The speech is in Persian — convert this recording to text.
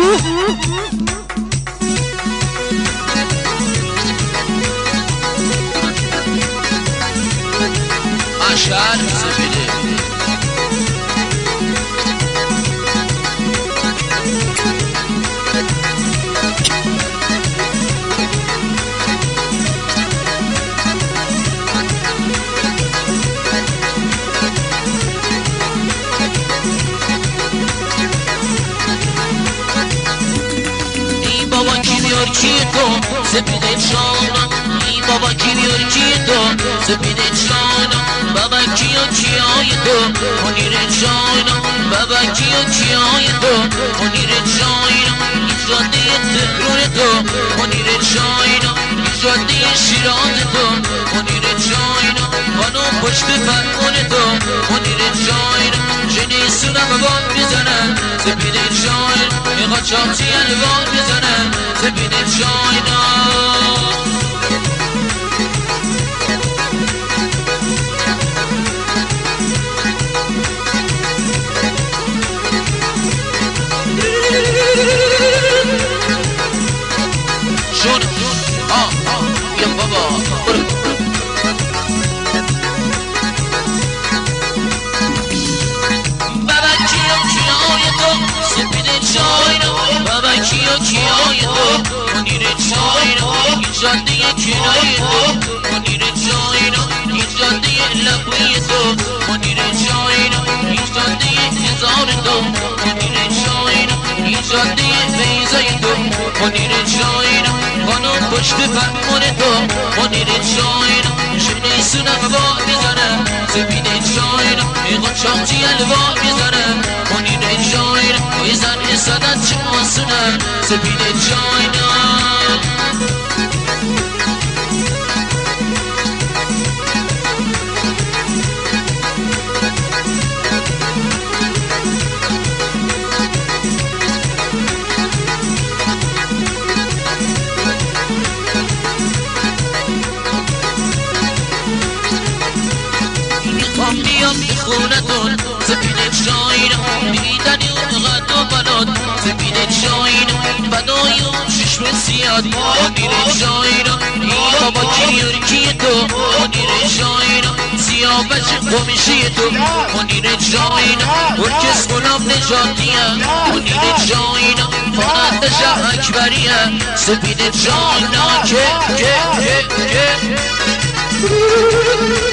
شهر سفیده ای بابا کی بیار کی تو سفیده جانم ای بابا کی بیار کی تو سفیده جانم بابا کیو کیای تو منیر جانم بابا کیو کیای تو منیر جانم ایجاده تهران تو منیر جانم ایجاده شیراز تو منیر جانم خانم پشت فرمان تو منیر جانم جنی سونم باد میزنم سپیده جانم میخواد چاپچی الوان میزنم سپیده جانم شون یا بابا برو بابا کیو کیای تو سپیده جاینا بابا کیو کیای تو منیر جاینا این جاده کنای تو منیر جاینا این جاده لبوی تو منیر جاینا این جاده هزار تو منیر جاینا این جاده فیضای تو منیر جاینا خانم پشت فرمان تو منیر جاینا شبنی سونم با میزنم سپیده جاینا میخواد چاقچی الوان میزنم منیر جاینا وی زن صدت چه آسونم سپیده جاینا بیام خونتون سپیده جاینا دیدنی اون غد و بلاد سپیده جاینا بدای اون ششم سیاد منیر جاینا ای بابا کیور کی تو منیر جاینا سیاوش قمیشی تو منیر جاینا ارکس غلام نجاتیه منیر جاینا فانت شه اکبریه سپیده جاینا که